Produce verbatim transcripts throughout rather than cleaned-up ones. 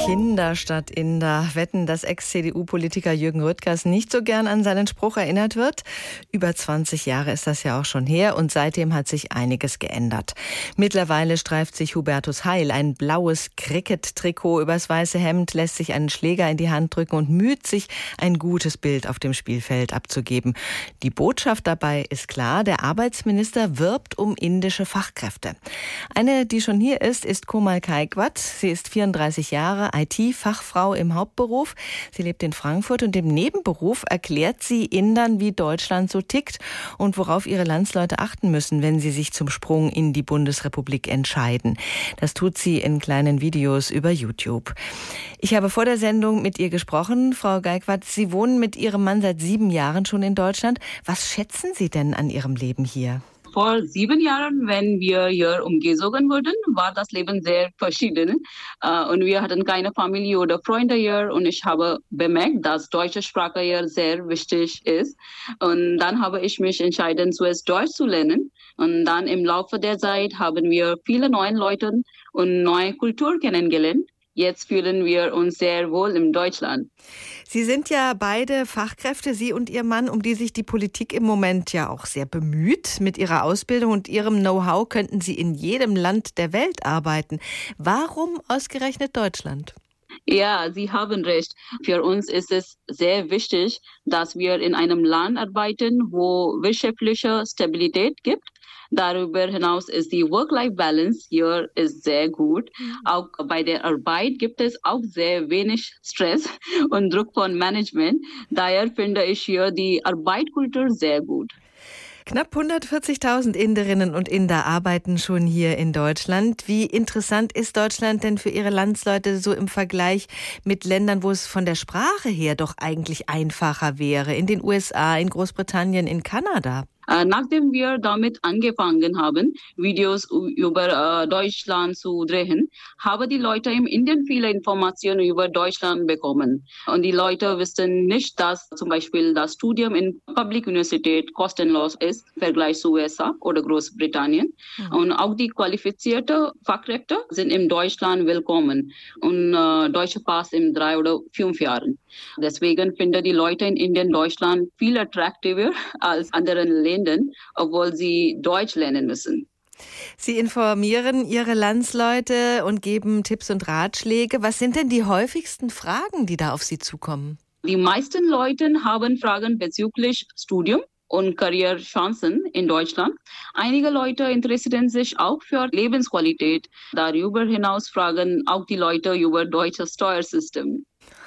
Kinder statt Inder. Wetten, dass Ex-C D U-Politiker Jürgen Rüttgers nicht so gern an seinen Spruch erinnert wird? Über zwanzig Jahre ist das ja auch schon her und seitdem hat sich einiges geändert. Mittlerweile streift sich Hubertus Heil ein blaues Cricket-Trikot übers weiße Hemd, lässt sich einen Schläger in die Hand drücken und müht sich, ein gutes Bild auf dem Spielfeld abzugeben. Die Botschaft dabei ist klar, der Arbeitsminister wirbt um indische Fachkräfte. Eine, die schon hier ist, ist Komal Kaikwat. Sie ist vierunddreißig Jahre, I T-Fachfrau im Hauptberuf. Sie lebt in Frankfurt und im Nebenberuf erklärt sie Indern, wie Deutschland so tickt und worauf ihre Landsleute achten müssen, wenn sie sich zum Sprung in die Bundesrepublik entscheiden. Das tut sie in kleinen Videos über YouTube. Ich habe vor der Sendung mit ihr gesprochen. Frau Kaikwat, Sie wohnen mit Ihrem Mann seit sieben Jahren schon in Deutschland. Was schätzen Sie denn an Ihrem Leben hier? Vor sieben Jahren, wenn wir hier umgezogen wurden, war das Leben sehr verschieden. Und wir hatten keine Familie oder Freunde hier. Und ich habe bemerkt, dass deutsche Sprache hier sehr wichtig ist. Und dann habe ich mich entschieden, zuerst Deutsch zu lernen. Und dann im Laufe der Zeit haben wir viele neue Leute und neue Kultur kennengelernt. Jetzt fühlen wir uns sehr wohl in Deutschland. Sie sind ja beide Fachkräfte, Sie und Ihr Mann, um die sich die Politik im Moment ja auch sehr bemüht. Mit Ihrer Ausbildung und Ihrem Know-how könnten Sie in jedem Land der Welt arbeiten. Warum ausgerechnet Deutschland? Ja, Sie haben recht. Für uns ist es sehr wichtig, dass wir in einem Land arbeiten, wo wirtschaftliche Stabilität gibt. Darüber hinaus ist die Work-Life-Balance hier ist sehr gut. Mhm. Auch bei der Arbeit gibt es auch sehr wenig Stress und Druck von Management. Daher finde ich hier die Arbeitskultur sehr gut. Knapp hundertvierzigtausend Inderinnen und Inder arbeiten schon hier in Deutschland. Wie interessant ist Deutschland denn für Ihre Landsleute so im Vergleich mit Ländern, wo es von der Sprache her doch eigentlich einfacher wäre? In den U S A, in Großbritannien, in Kanada? Nachdem wir damit angefangen haben, Videos über Deutschland zu drehen, haben die Leute in Indien viele Informationen über Deutschland bekommen. Und die Leute wissen nicht, dass zum Beispiel das Studium in Public Universität kostenlos ist, im Vergleich zu U S A oder Großbritannien. Mhm. Und auch die qualifizierten Fachkräfte sind in Deutschland willkommen. Und äh, deutsche Pass in drei oder fünf Jahren. Deswegen finden die Leute in Indien Deutschland viel attraktiver als andere Länder, obwohl sie Deutsch lernen müssen. Sie informieren Ihre Landsleute und geben Tipps und Ratschläge. Was sind denn die häufigsten Fragen, die da auf Sie zukommen? Die meisten Leute haben Fragen bezüglich Studium und Karrierechancen in Deutschland. Einige Leute interessieren sich auch für Lebensqualität. Darüber hinaus fragen auch die Leute über das deutsche Steuersystem.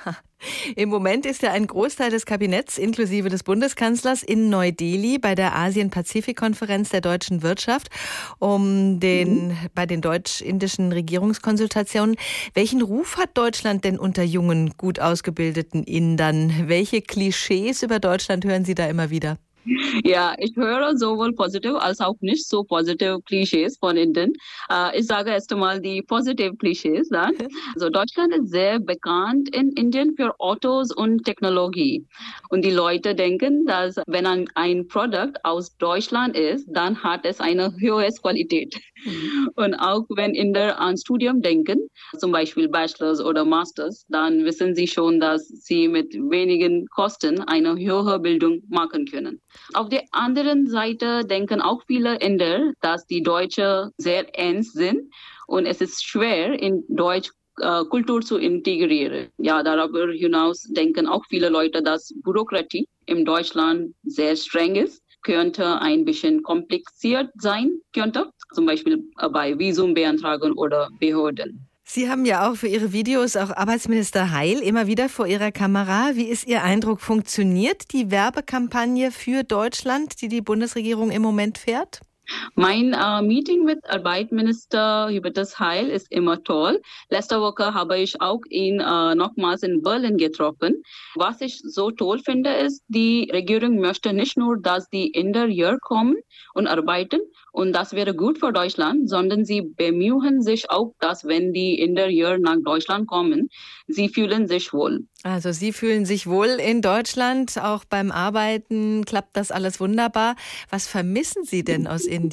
Im Moment ist ja ein Großteil des Kabinetts inklusive des Bundeskanzlers in Neu-Delhi bei der Asien-Pazifik-Konferenz der deutschen Wirtschaft um den, mhm. bei den deutsch-indischen Regierungskonsultationen. Welchen Ruf hat Deutschland denn unter jungen, gut ausgebildeten Indern? Welche Klischees über Deutschland hören Sie da immer wieder? Ja, ich höre sowohl positive als auch nicht so positive Klischees von Indien. Äh, ich sage erst einmal die positive Klischees dann. Also Deutschland ist sehr bekannt in Indien für Autos und Technologie. Und die Leute denken, dass wenn ein, ein Produkt aus Deutschland ist, dann hat es eine höhere Qualität. Mhm. Und auch wenn Inder an Studium denken, zum Beispiel Bachelors oder Masters, dann wissen sie schon, dass sie mit wenigen Kosten eine höhere Bildung machen können. Auf der anderen Seite denken auch viele Inder, dass die Deutschen sehr ernst sind und es ist schwer, in Deutsch äh, Kultur zu integrieren. Ja, darüber hinaus denken auch viele Leute, dass Bürokratie in Deutschland sehr streng ist, könnte ein bisschen kompliziert sein, könnte, zum Beispiel äh, bei Visumbeantragung oder Behörden. Sie haben ja auch für Ihre Videos auch Arbeitsminister Heil immer wieder vor Ihrer Kamera. Wie ist Ihr Eindruck? Funktioniert die Werbekampagne für Deutschland, die die Bundesregierung im Moment fährt? Mein äh, Meeting mit Arbeitsminister Hubertus Heil ist immer toll. Letzte Woche habe ich auch ihn äh, nochmals in Berlin getroffen. Was ich so toll finde, ist, die Regierung möchte nicht nur, dass die Inder hier kommen und arbeiten, und das wäre gut für Deutschland, sondern sie bemühen sich auch, dass wenn die Inder hier nach Deutschland kommen, sie fühlen sich wohl. Also Sie fühlen sich wohl in Deutschland, auch beim Arbeiten klappt das alles wunderbar. Was vermissen Sie denn aus Indien?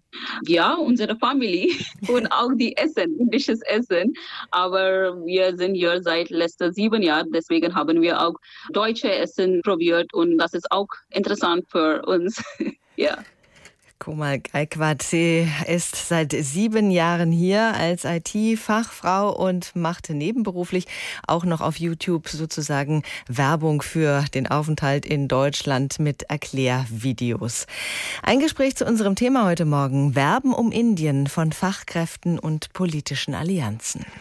Ja, unsere Familie und auch die Essen, indisches Essen. Aber wir sind hier seit letzten sieben Jahren, deswegen haben wir auch deutsche Essen probiert und das ist auch interessant für uns. Ja. Komal Gaikwad, sie ist seit sieben Jahren hier als I T-Fachfrau und macht nebenberuflich auch noch auf YouTube sozusagen Werbung für den Aufenthalt in Deutschland mit Erklärvideos. Ein Gespräch zu unserem Thema heute Morgen: Werben um Indien von Fachkräften und politischen Allianzen.